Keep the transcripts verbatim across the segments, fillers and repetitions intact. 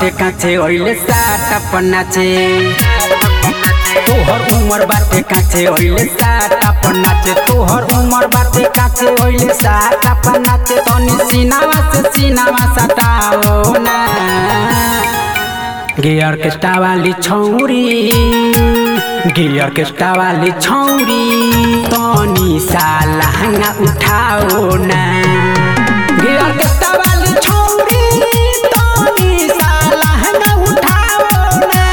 बाटे काचे ओइले साटा पन्नाचे तोहर उमर बाटे काचे ओइले साटा पन्नाचे तोहर उमर बाटे काचे ओइले साटा पन्नाचे तनी सीनावा से सीनावा सटाओ ना गे ऑर्केस्ट्रा वाली छौरी गे ऑर्केस्ट्रा वाली छौरी तनी सा लहंगा उठाओ ना गे ऑर्केस्ट्रा वाली छौरी तनी सा लहंगा उठाओ ना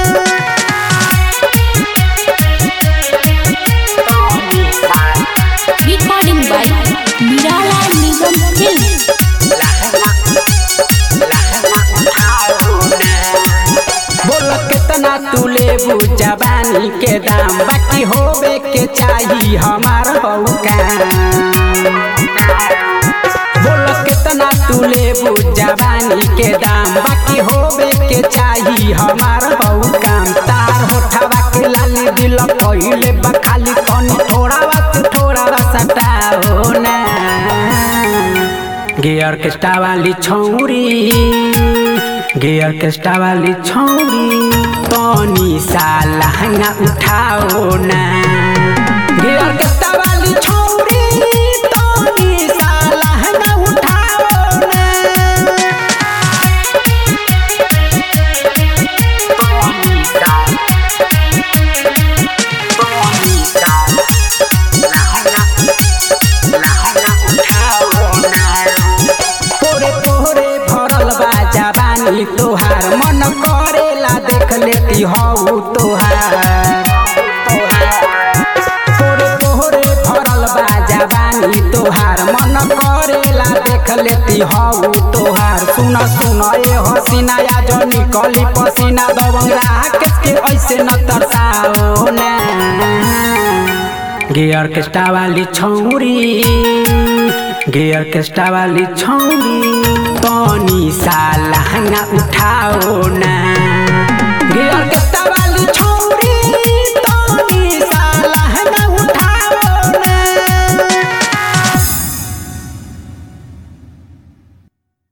रिकॉर्डिंग बाय निराला निगम फिल्म्स लहंगा लहंगा उठाओ ना बोल कितना तू लेबू जवानी के दाम बाकी होवे के चाहिए हमार बोल कितना तू लेबू जवानी के दाम बाकी होवे के चाहिए हमार काम तार होठवा के लाली दिल पहिले बखाली कौन थोड़ा वक्त थोड़ा सटाओ ना गे ऑर्केस्ट्रा वाली छौरी गे ऑर्केस्ट्रा वाली छौरी तनी सा लहंगा उठाओ ना गे ऑर्केस्ट्रा वाली छौरी तनी सा लहंगा उठाओ ना तनी सा तनी सा लहंगा लहंगा उठाओ ना तोरे तोरे भरल बा जवानी तोहार मन करेला देख लेती हऊ तोहार तोरे तोरे भरल बा जवानी तोहार मन करेला देख लेती हऊ तोहार सुन सुन ए हसीना या जो निकली पसीना दबंग राकेश के ऐसे न तरसाओ ना गे ऑर्केस्ट्रा वाली छौरी गे ऑर्केस्ट्रा वाली छौरी तनी सा लहंगा उठाओ ना गे ऑर्केस्ट्रा वाली छौरी